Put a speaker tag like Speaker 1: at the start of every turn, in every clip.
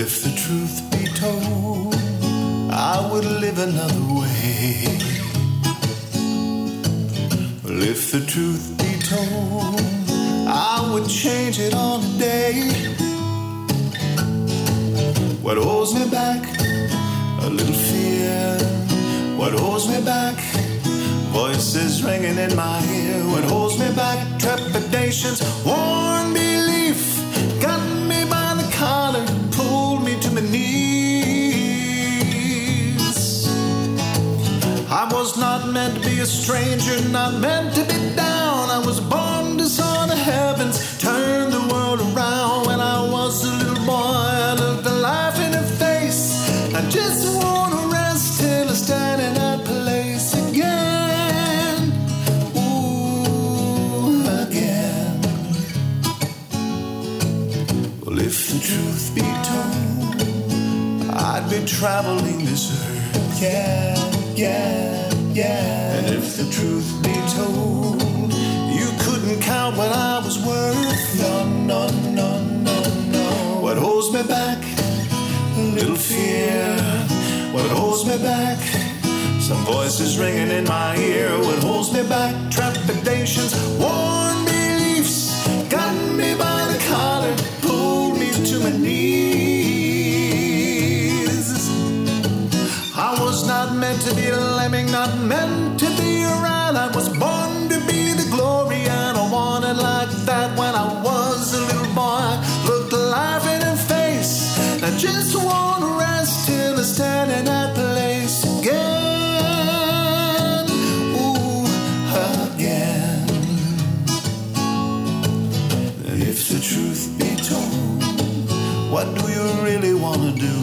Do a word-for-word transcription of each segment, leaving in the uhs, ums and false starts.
Speaker 1: if the truth be told, I would live another way. Well, if the truth be told, I would change it all today. What holds me back? A little fear. What holds me back? Voices ringing in my ear. What holds me back? Trepidations, worn belief. Got me by the collar, pulled me to my knees. I was not meant to be a stranger, not meant to be down. I was born to saw the heavens, turn the world around. When I was a little boy, I looked the life in her face. I just want to rest till I stand in that place again. Ooh, again. Well, if the truth be told, I'd be traveling this earth. Yeah, yeah, yeah. And if the truth be told, you couldn't count what I was worth. No, no, no, no, no. What holds me back? A little fear. What holds me back? Some voices ringing in my ear. What holds me back? Trepidations, worn beliefs. Got me by the collar, pulled me to my knees. I was not meant to be a lemming, not meant to be around. I was born to be the glory, and I wanted like that when I was a little boy. Looked life in her face. I just want to rest till I stand in that place again. Ooh, again. And if the truth be told, what do you really want to do?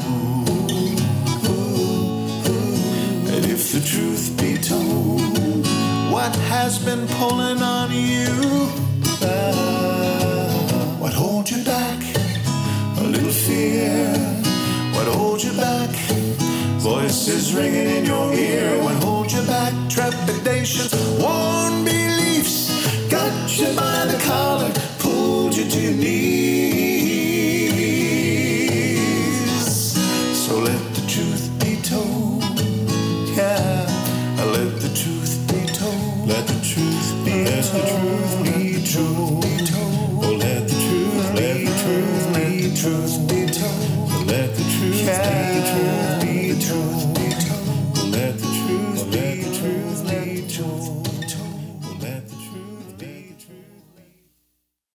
Speaker 1: And if the truth be told, what has been pulling on you? Uh, what holds you back? A little fear. What holds you back? Voices ringing in your ear. What holds you back? Trepidations, worn beliefs. Got you by the collar, pulled you to your knees. So let the truth be told. Yeah, let the truth be told. Let the truth be let told. Let the truth be told.